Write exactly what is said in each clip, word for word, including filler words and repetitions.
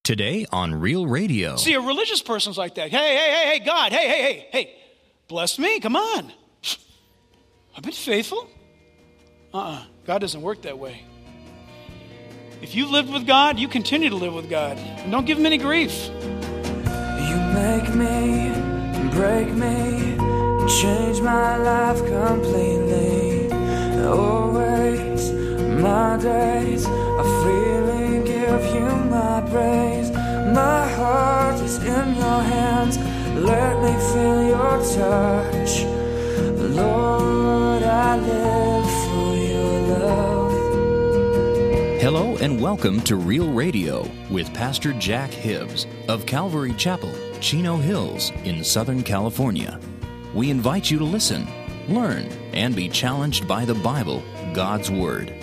Today on Real Radio. See, a religious person's like that. Hey, hey, hey, hey, God, hey, hey, hey, hey, bless me, come on. I've been faithful. Uh-uh, God doesn't work that way. If you've lived with God, you continue to live with God. And don't give him any grief. You make me, break me, change my life completely. Always, my days are freely give you my praise. My heart is in your hands. Let me feel your touch. Lord, I live for your love. Hello and welcome to Real Radio with Pastor Jack Hibbs of Calvary Chapel, Chino Hills in Southern California. We invite you to listen, learn, and be challenged by the Bible, God's Word.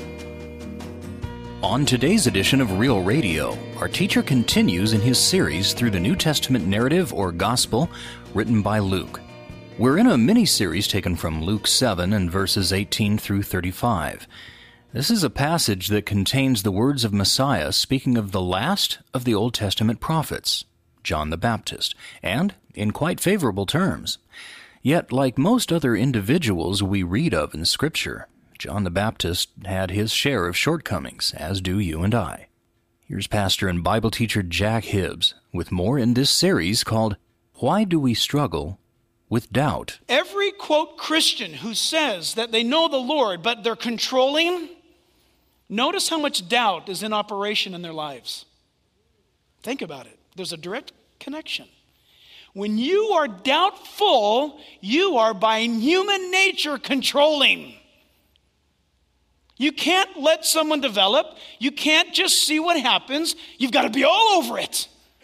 On today's edition of Real Radio, our teacher continues in his series through the New Testament narrative or gospel written by Luke. We're in a mini-series taken from Luke seven and verses eighteen through thirty-five. This is a passage that contains the words of Messiah speaking of the last of the Old Testament prophets, John the Baptist, and in quite favorable terms. Yet, like most other individuals we read of in Scripture, John the Baptist had his share of shortcomings, as do you and I. Here's pastor and Bible teacher Jack Hibbs with more in this series called Why Do We Struggle with Doubt? Every, quote, Christian who says that they know the Lord, but they're controlling, notice how much doubt is in operation in their lives. Think about it. There's a direct connection. When you are doubtful, you are by human nature controlling. You can't let someone develop. You can't just see what happens. You've got to be all over it.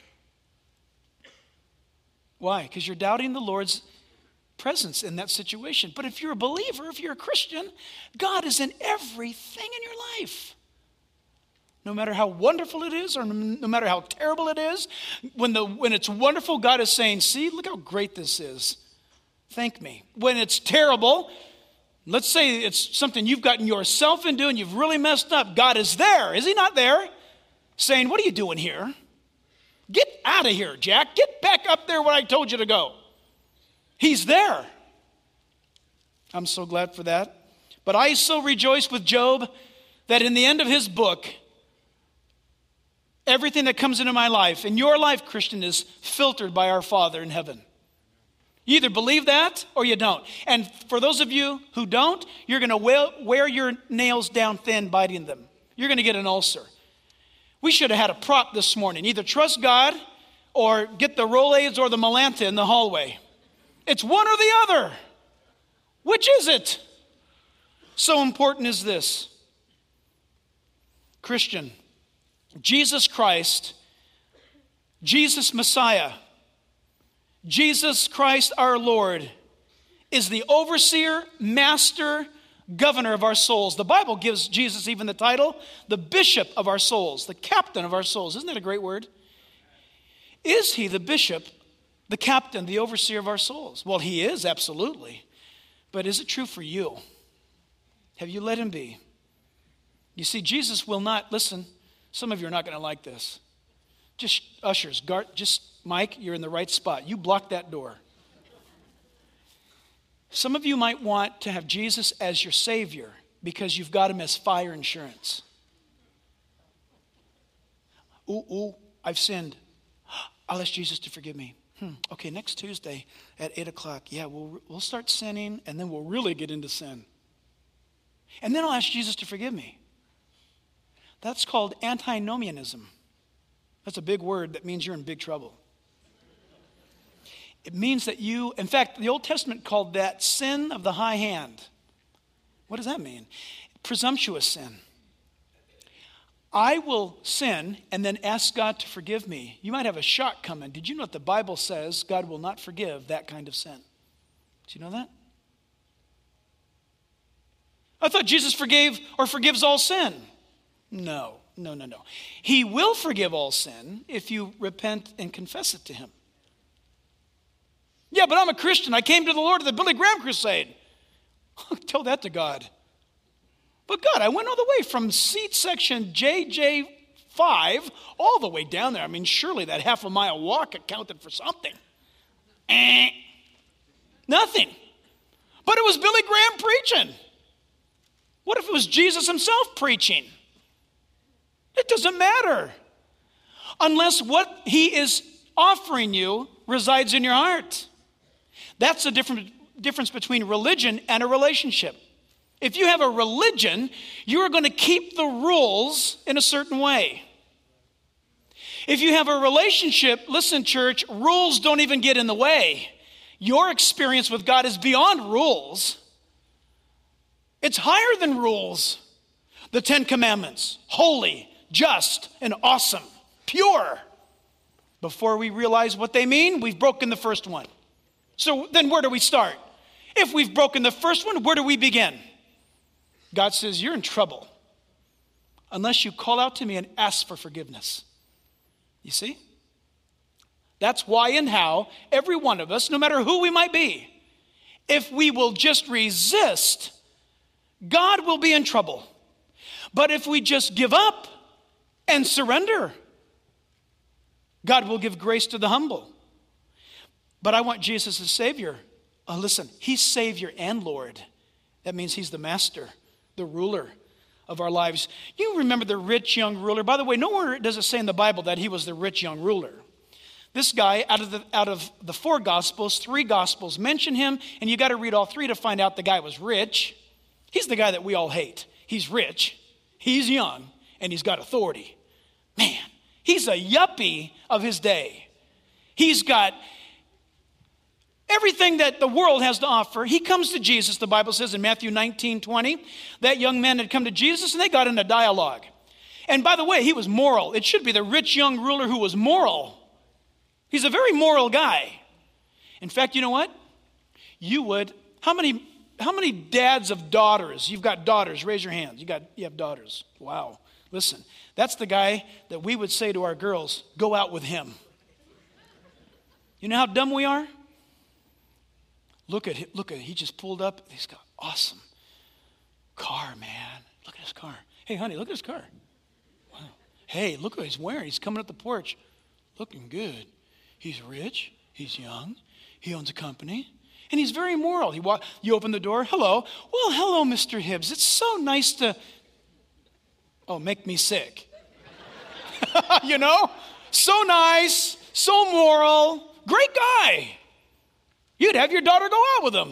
Why? Because you're doubting the Lord's presence in that situation. But if you're a believer, if you're a Christian, God is in everything in your life. No matter how wonderful it is or no matter how terrible it is, when, the, when it's wonderful, God is saying, see, look how great this is. Thank me. When it's terrible, let's say it's something you've gotten yourself into and you've really messed up. God is there. Is he not there? Saying, what are you doing here? Get out of here, Jack. Get back up there where I told you to go. He's there. I'm so glad for that. But I so rejoice with Job that in the end of his book, everything that comes into my life, in your life, Christian, is filtered by our Father in heaven. You either believe that or you don't. And for those of you who don't, you're going to wear your nails down thin biting them. You're going to get an ulcer. We should have had a prop this morning. Either trust God or get the Rolaids or the Melanta in the hallway. It's one or the other. Which is it? So important is this. Christian, Jesus Christ, Jesus Messiah, Jesus Christ our Lord is the overseer, master, governor of our souls. The Bible gives Jesus even the title, the bishop of our souls, the captain of our souls. Isn't that a great word? Is he the bishop, the captain, the overseer of our souls? Well, he is, absolutely. But is it true for you? Have you let him be? You see, Jesus will not, listen, some of you are not going to like this. Just ushers, guard, just Mike, you're in the right spot. You block that door. Some of you might want to have Jesus as your Savior because you've got him as fire insurance. Ooh, ooh, I've sinned. I'll ask Jesus to forgive me. Hmm. Okay, next Tuesday at eight o'clock, yeah, we'll, we'll start sinning and then we'll really get into sin. And then I'll ask Jesus to forgive me. That's called antinomianism. That's a big word that means you're in big trouble. It means that you, in fact, the Old Testament called that sin of the high hand. What does that mean? Presumptuous sin. I will sin and then ask God to forgive me. You might have a shock coming. Did you know that the Bible says God will not forgive that kind of sin? Do you know that? I thought Jesus forgave or forgives all sin. No, no, no, no. He will forgive all sin if you repent and confess it to him. Yeah, but I'm a Christian. I came to the Lord at the Billy Graham crusade. Tell that to God. But God, I went all the way from seat section J J five, all the way down there. I mean, surely that half a mile walk accounted for something. Eh, nothing. But it was Billy Graham preaching. What if it was Jesus himself preaching? It doesn't matter. Unless what he is offering you resides in your heart. That's the difference, difference between religion and a relationship. If you have a religion, you are going to keep the rules in a certain way. If you have a relationship, listen, church, rules don't even get in the way. Your experience with God is beyond rules. It's higher than rules. The Ten Commandments, holy, just, and awesome, pure. Before we realize what they mean, we've broken the first one. So then where do we start? If we've broken the first one, where do we begin? God says, you're in trouble unless you call out to me and ask for forgiveness. You see? That's why and how every one of us, no matter who we might be, if we will just resist, God will be in trouble. But if we just give up and surrender, God will give grace to the humble. But I want Jesus as Savior. Oh, listen, he's Savior and Lord. That means he's the master, the ruler of our lives. You remember the rich young ruler. By the way, nowhere does it say in the Bible that he was the rich young ruler. This guy, out of the, out of the four Gospels, three Gospels mention him, and you got to read all three to find out the guy was rich. He's the guy that we all hate. He's rich, he's young, and he's got authority. Man, he's a yuppie of his day. He's got everything that the world has to offer. He comes to Jesus, the Bible says in Matthew nineteen twenty. That young man had come to Jesus and they got in a dialogue. And by the way, he was moral. It should be the rich young ruler who was moral. He's a very moral guy. In fact, you know what? You would, how many how many dads of daughters? You've got daughters, raise your hands. You got you have daughters. Wow. Listen, that's the guy that we would say to our girls, go out with him. You know how dumb we are? Look at him, look at him. He just pulled up. He's got awesome car, man. Look at his car. Hey, honey, look at his car. Wow. Hey, look what he's wearing. He's coming up the porch looking good. He's rich. He's young. He owns a company. And he's very moral. He walk, you open the door. Hello. Well, hello, Mister Hibbs. It's so nice to, oh, make me sick. You know? So nice. So moral. Great guy. You'd have your daughter go out with him.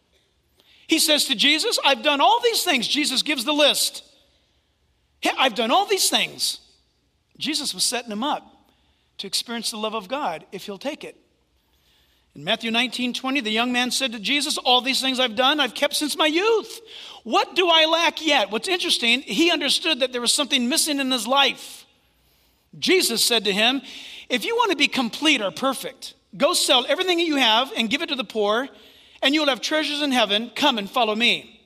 He says to Jesus, I've done all these things. Jesus gives the list. Hey, I've done all these things. Jesus was setting him up to experience the love of God if he'll take it. In Matthew nineteen twenty, the young man said to Jesus, all these things I've done, I've kept since my youth. What do I lack yet? What's interesting, he understood that there was something missing in his life. Jesus said to him, if you want to be complete or perfect, go sell everything that you have and give it to the poor, and you will have treasures in heaven. Come and follow me.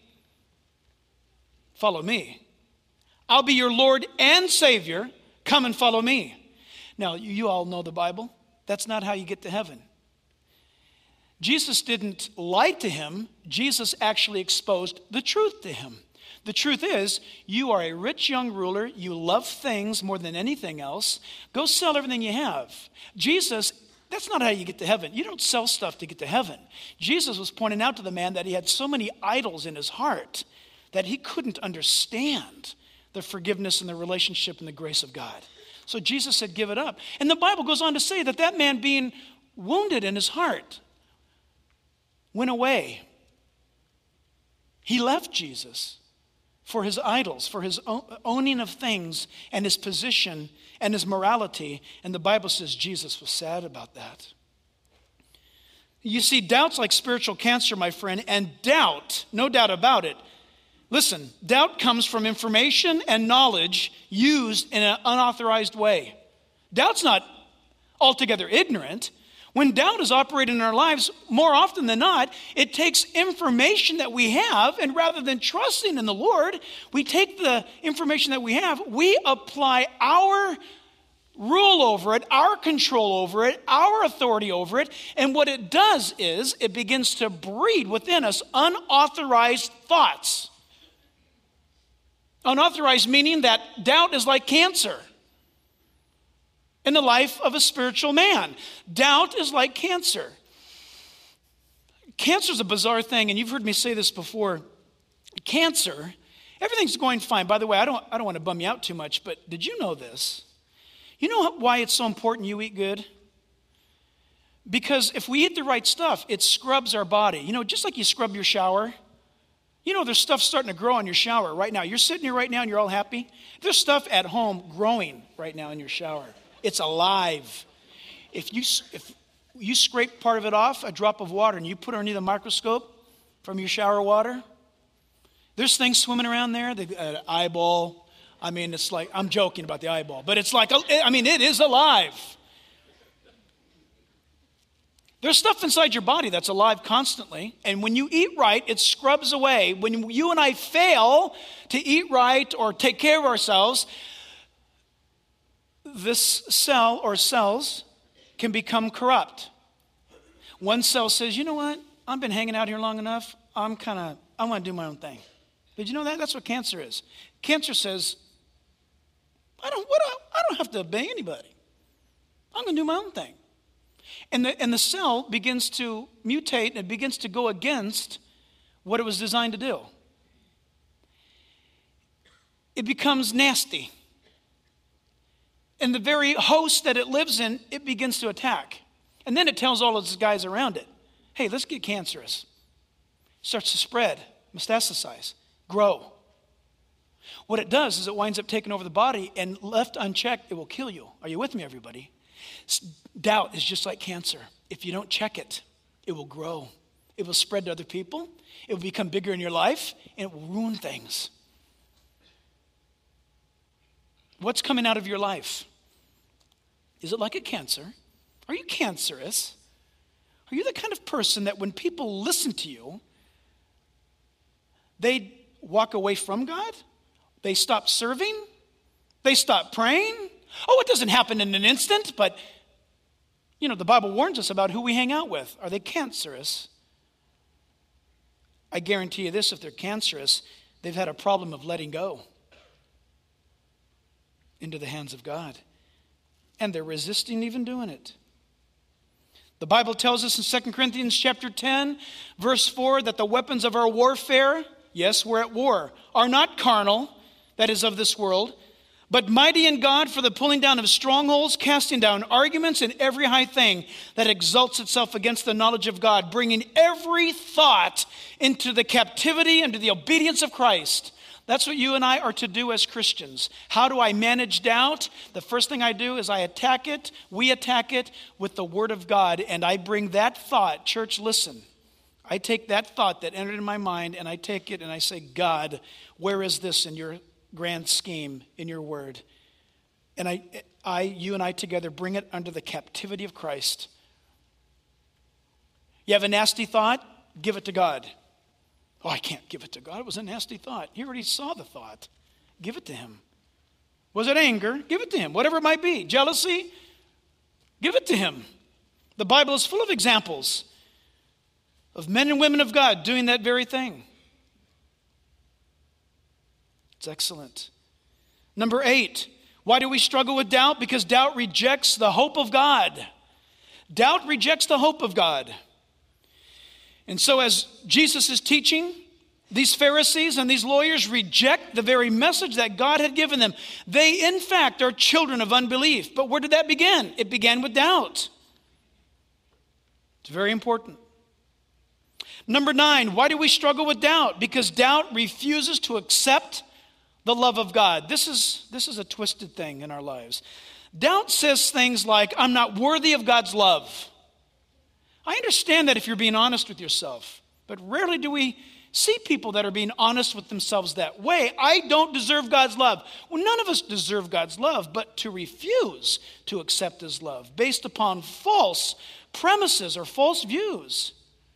Follow me. I'll be your Lord and Savior. Come and follow me. Now, you, you all know the Bible. That's not how you get to heaven. Jesus didn't lie to him. Jesus actually exposed the truth to him. The truth is, you are a rich young ruler. You love things more than anything else. Go sell everything you have. Jesus, that's not how you get to heaven. You don't sell stuff to get to heaven. Jesus was pointing out to the man that he had so many idols in his heart that he couldn't understand the forgiveness and the relationship and the grace of God. So Jesus said, give it up. And the Bible goes on to say that that man being wounded in his heart went away. He left Jesus for his idols, for his owning of things and his position and his morality. And the Bible says Jesus was sad about that. You see, doubt's like spiritual cancer, my friend, and doubt, no doubt about it. Listen, doubt comes from information and knowledge used in an unauthorized way. Doubt's not altogether ignorant. When doubt is operating in our lives, more often than not, it takes information that we have, and rather than trusting in the Lord, we take the information that we have, we apply our rule over it, our control over it, our authority over it, and what it does is it begins to breed within us unauthorized thoughts. Unauthorized meaning that doubt is like cancer. in the life of a spiritual man. Doubt is like cancer. Cancer is a bizarre thing, and you've heard me say this before. Cancer, everything's going fine. By the way, I don't, I don't want to bum you out too much, but did you know this? You know why it's so important you eat good? Because if we eat the right stuff, it scrubs our body. You know, just like you scrub your shower. You know, there's stuff starting to grow in your shower right now. You're sitting here right now and you're all happy. There's stuff at home growing right now in your shower. It's alive. If you if you scrape part of it off, a drop of water, and you put it underneath a microscope from your shower water, there's things swimming around there. The uh, eyeball. I mean, it's like, I'm joking about the eyeball, but it's like, I mean, it is alive. There's stuff inside your body that's alive constantly, and when you eat right, it scrubs away. When you and I fail to eat right or take care of ourselves, this cell or cells can become corrupt. One cell says, you know what? I've been hanging out here long enough. I'm kind of, I want to do my own thing. Did you know that? That's what cancer is. Cancer says, I don't, what, I don't have to obey anybody. I'm going to do my own thing. And the, and the cell begins to mutate and it begins to go against what it was designed to do. It becomes nasty. And the very host that it lives in, it begins to attack. And then it tells all of its guys around it, hey, let's get cancerous. It starts to spread, metastasize, grow. What it does is it winds up taking over the body, and left unchecked, it will kill you. Are you with me, everybody? Doubt is just like cancer. If you don't check it, it will grow. It will spread to other people. It will become bigger in your life, and it will ruin things. What's coming out of your life? Is it like a cancer? Are you cancerous? Are you the kind of person that when people listen to you, they walk away from God? They stop serving? They stop praying? Oh, it doesn't happen in an instant, but, you know, the Bible warns us about who we hang out with. Are they cancerous? I guarantee you this, if they're cancerous, they've had a problem of letting go into the hands of God. And they're resisting even doing it. The Bible tells us in Second Corinthians chapter ten, verse four, that the weapons of our warfare, yes, we're at war, are not carnal, that is of this world, but mighty in God for the pulling down of strongholds, casting down arguments and every high thing that exalts itself against the knowledge of God, bringing every thought into the captivity and to the obedience of Christ. That's what you and I are to do as Christians. How do I manage doubt? The first thing I do is I attack it, we attack it with the Word of God, and I bring that thought. Church, listen. I take that thought that entered in my mind, and I take it and I say, God, where is this in your grand scheme, in your Word? And I, I, you and I together bring it under the captivity of Christ. You have a nasty thought? Give it to God. Oh, I can't give it to God. It was a nasty thought. He already saw the thought. Give it to him. Was it anger? Give it to him. Whatever it might be. Jealousy? Give it to him. The Bible is full of examples of men and women of God doing that very thing. It's excellent. Number eight, why do we struggle with doubt? Because doubt rejects the hope of God. Doubt rejects the hope of God. And so as Jesus is teaching, these Pharisees and these lawyers reject the very message that God had given them. They, in fact, are children of unbelief. But where did that begin? It began with doubt. It's very important. Number nine, why do we struggle with doubt? Because doubt refuses to accept the love of God. This is, this is a twisted thing in our lives. Doubt says things like, I'm not worthy of God's love. I understand that if you're being honest with yourself, but rarely do we see people that are being honest with themselves that way. I don't deserve God's love. Well, none of us deserve God's love, but to refuse to accept his love based upon false premises or false views.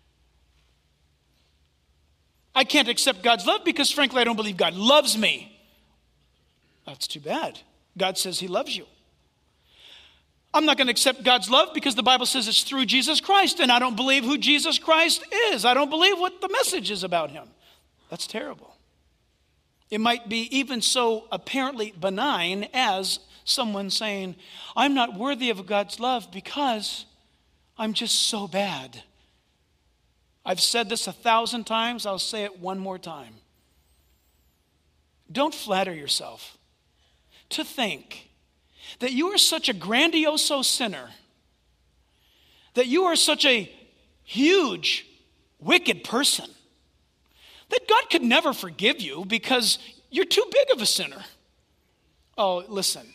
I can't accept God's love because, frankly, I don't believe God loves me. That's too bad. God says he loves you. I'm not going to accept God's love because the Bible says it's through Jesus Christ, and I don't believe who Jesus Christ is. I don't believe what the message is about him. That's terrible. It might be even so apparently benign as someone saying, I'm not worthy of God's love because I'm just so bad. I've said this a thousand times. I'll say it one more time. Don't flatter yourself to think that you are such a grandioso sinner, that you are such a huge, wicked person, that God could never forgive you because you're too big of a sinner. Oh, listen.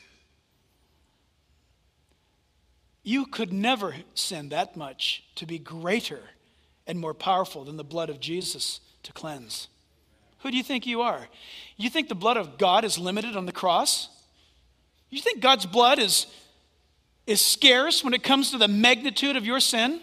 You could never sin that much to be greater and more powerful than the blood of Jesus to cleanse. Who do you think you are? You think the blood of God is limited on the cross? You think God's blood is, is scarce when it comes to the magnitude of your sin?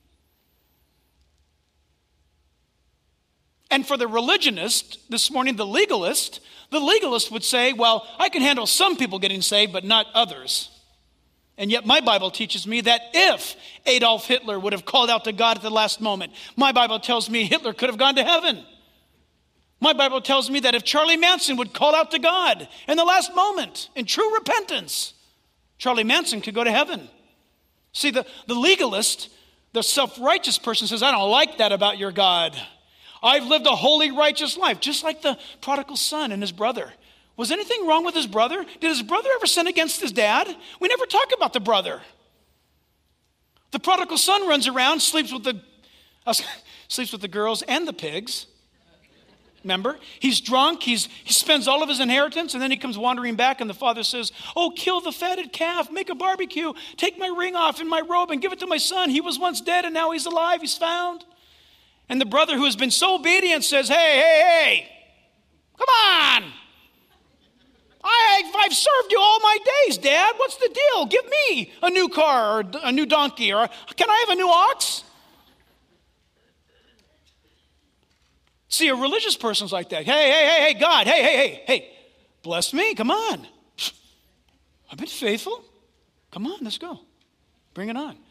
And for the religionist, this morning, the legalist, the legalist would say, well, I can handle some people getting saved, but not others. And yet my Bible teaches me that if Adolf Hitler would have called out to God at the last moment, my Bible tells me Hitler could have gone to heaven. My Bible tells me that if Charlie Manson would call out to God in the last moment in true repentance, Charlie Manson could go to heaven. See, the, the legalist, the self-righteous person says, I don't like that about your God. I've lived a holy, righteous life, just like the prodigal son and his brother. Was anything wrong with his brother? Did his brother ever sin against his dad? We never talk about the brother. The prodigal son runs around, sleeps with the uh, sleeps with the girls and the pigs. Remember? He's drunk, he's, he spends all of his inheritance, and then he comes wandering back, and the father says, oh, kill the fatted calf, make a barbecue, take my ring off and my robe and give it to my son. He was once dead, and now he's alive, he's found. And the brother who has been so obedient says, hey, hey, hey, come on. I, I've served you all my days, Dad. What's the deal? Give me a new car or a new donkey, or can I have a new ox? See, a religious person's like that. Hey, hey, hey, hey, God, hey, hey, hey, hey, bless me, come on. I've been faithful. Come on, let's go. Bring it on.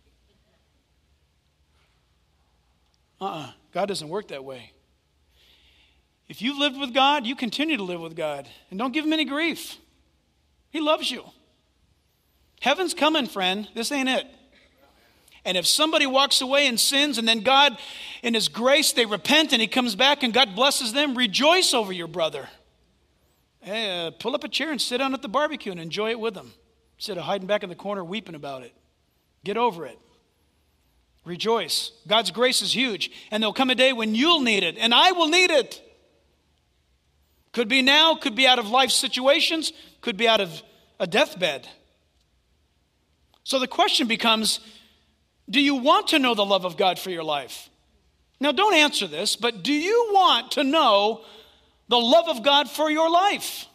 Uh-uh, God doesn't work that way. If you've lived with God, you continue to live with God. And don't give him any grief. He loves you. Heaven's coming, friend. This ain't it. And if somebody walks away and sins, and then God, in his grace, they repent, and he comes back, and God blesses them, rejoice over your brother. Hey, uh, pull up a chair and sit down at the barbecue and enjoy it with them. Instead of hiding back in the corner weeping about it. Get over it. Rejoice. God's grace is huge. And there'll come a day when you'll need it, and I will need it. Could be now, could be out of life situations, could be out of a deathbed. So the question becomes, do you want to know the love of God for your life? Now don't answer this, but do you want to know the love of God for your life?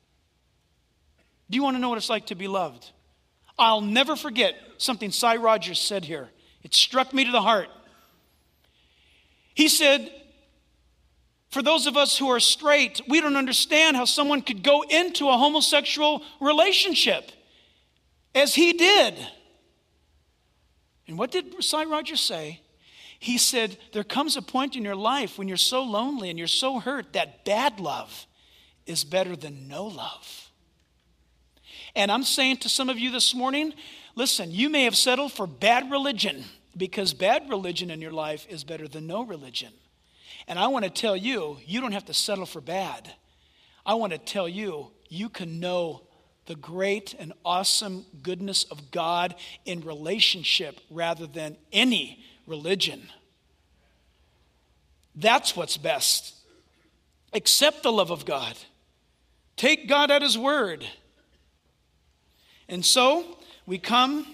Do you want to know what it's like to be loved? I'll never forget something Sy Rogers said here. It struck me to the heart. He said, for those of us who are straight, we don't understand how someone could go into a homosexual relationship as he did. And what did Sy Rogers say? He said, there comes a point in your life when you're so lonely and you're so hurt that bad love is better than no love. And I'm saying to some of you this morning, listen, you may have settled for bad religion because bad religion in your life is better than no religion. And I want to tell you, you don't have to settle for bad. I want to tell you, you can know the great and awesome goodness of God in relationship rather than any religion. That's what's best. Accept the love of God. Take God at his word. And so we come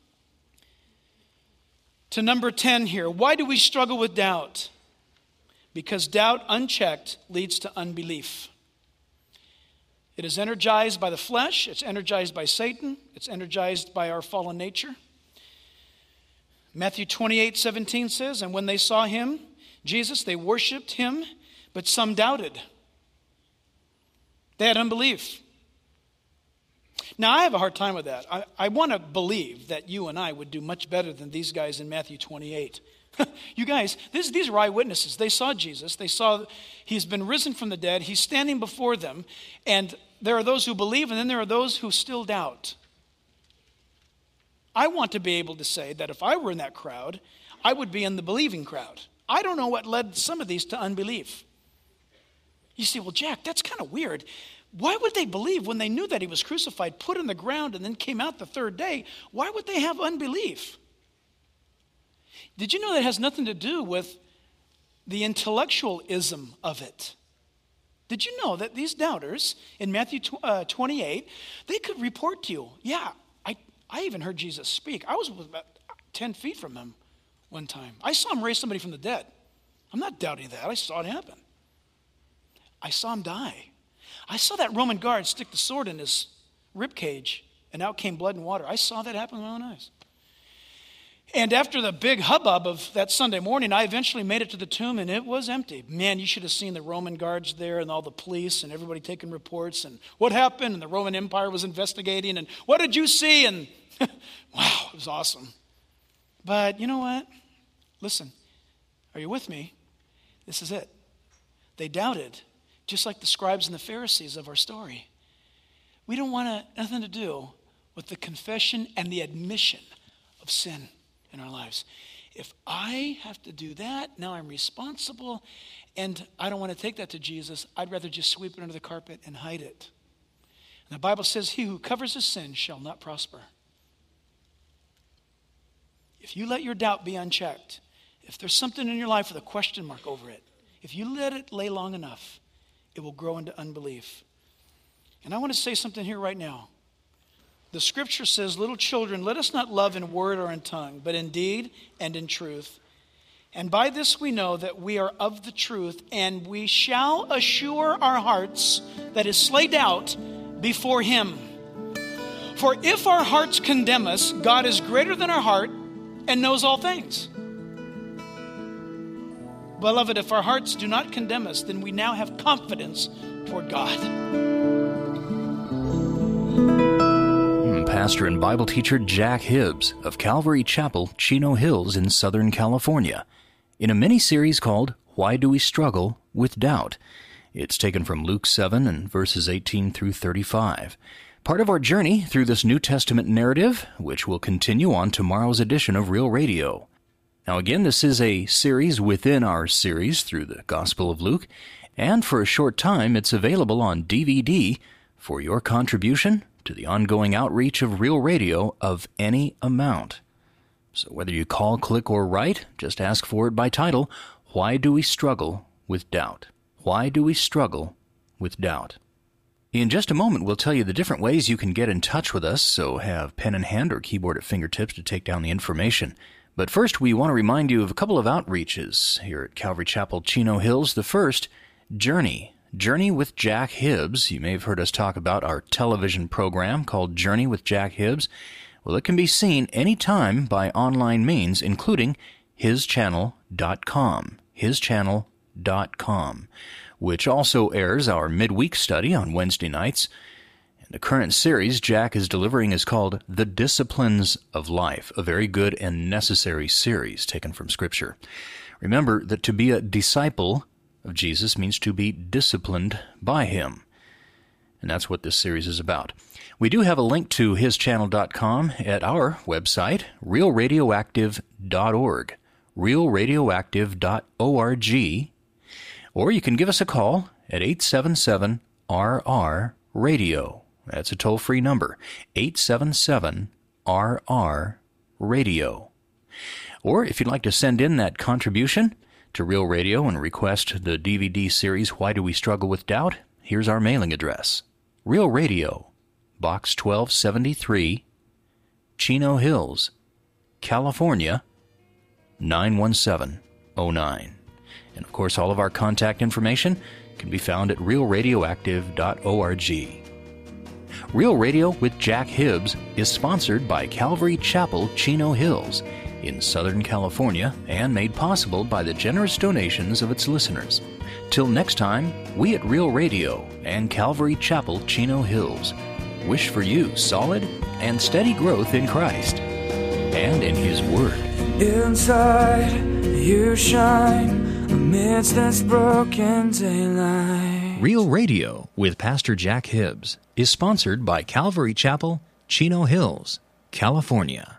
to number ten here. Why do we struggle with doubt? Because doubt unchecked leads to unbelief. It is energized by the flesh. It's energized by Satan. It's energized by our fallen nature. Matthew twenty-eight seventeen says, and when they saw him, Jesus, they worshiped him, but some doubted. They had unbelief. Now, I have a hard time with that. I, I want to believe that you and I would do much better than these guys in Matthew twenty-eight. You guys, this, these are eyewitnesses. They saw Jesus. They saw he's been risen from the dead. He's standing before them. And there are those who believe, and then there are those who still doubt. I want to be able to say that if I were in that crowd, I would be in the believing crowd. I don't know what led some of these to unbelief. You say, well, Jack, that's kind of weird. Why would they believe when they knew that he was crucified, put in the ground, and then came out the third day? Why would they have unbelief? Did you know that has nothing to do with the intellectualism of it? Did you know that these doubters in Matthew twenty-eight, they could report to you, yeah, I, I even heard Jesus speak. I was about ten feet from him one time. I saw him raise somebody from the dead. I'm not doubting that. I saw it happen. I saw him die. I saw that Roman guard stick the sword in his rib cage, and out came blood and water. I saw that happen with my own eyes. And after the big hubbub of that Sunday morning, I eventually made it to the tomb, and it was empty. Man, you should have seen the Roman guards there and all the police and everybody taking reports and what happened, and the Roman Empire was investigating, and what did you see? And wow, it was awesome. But you know what? Listen, are you with me? This is it. They doubted, just like the scribes and the Pharisees of our story. We don't want to, nothing to do with the confession and the admission of sin in our lives. If I have to do that, now I'm responsible, and I don't want to take that to Jesus. I'd rather just sweep it under the carpet and hide it. And the Bible says, he who covers his sin shall not prosper. If you let your doubt be unchecked, if there's something in your life with a question mark over it, if you let it lay long enough, it will grow into unbelief. And I want to say something here right now. The scripture says, little children, let us not love in word or in tongue, but in deed and in truth. And by this we know that we are of the truth, and we shall assure our hearts that is slay doubt before him. For if our hearts condemn us, God is greater than our heart and knows all things. Beloved, if our hearts do not condemn us, then we now have confidence toward God. Pastor and Bible teacher Jack Hibbs of Calvary Chapel, Chino Hills in Southern California, in a mini-series called Why Do We Struggle with Doubt? It's taken from Luke seven and verses eighteen through thirty-five. Part of our journey through this New Testament narrative, which will continue on tomorrow's edition of Real Radio. Now again, this is a series within our series through the Gospel of Luke, and for a short time it's available on D V D for your contribution to the ongoing outreach of Real Radio of any amount. So whether you call, click, or write, just ask for it by title, Why Do We Struggle with Doubt? Why Do We Struggle with Doubt? In just a moment, we'll tell you the different ways you can get in touch with us, so have pen in hand or keyboard at fingertips to take down the information. But first, we want to remind you of a couple of outreaches here at Calvary Chapel, Chino Hills. The first, Journey. Journey with Jack Hibbs. You may have heard us talk about our television program called Journey with Jack Hibbs. Well, it can be seen anytime by online means, including his channel dot com, his channel dot com, which also airs our midweek study on Wednesday nights. And the current series Jack is delivering is called The Disciplines of Life, a very good and necessary series taken from Scripture. Remember that to be a disciple of Jesus means to be disciplined by him. And that's what this series is about. We do have a link to his channel dot com at our website, real radioactive dot org, real radioactive dot org, or you can give us a call at eight seven seven R R radio. That's a toll-free number, eight seven seven R R radio. Or if you'd like to send in that contribution to Real Radio and request the D V D series Why Do We Struggle with Doubt, here's our mailing address. Real Radio, Box twelve seventy-three, Chino Hills, California, nine one seven oh nine. And of course, all of our contact information can be found at real radioactive dot org. Real Radio with Jack Hibbs is sponsored by Calvary Chapel, Chino Hills in Southern California, and made possible by the generous donations of its listeners. Till next time, we at Real Radio and Calvary Chapel, Chino Hills wish for you solid and steady growth in Christ and in His Word. Inside, you shine amidst this broken daylight. Real Radio with Pastor Jack Hibbs is sponsored by Calvary Chapel, Chino Hills, California.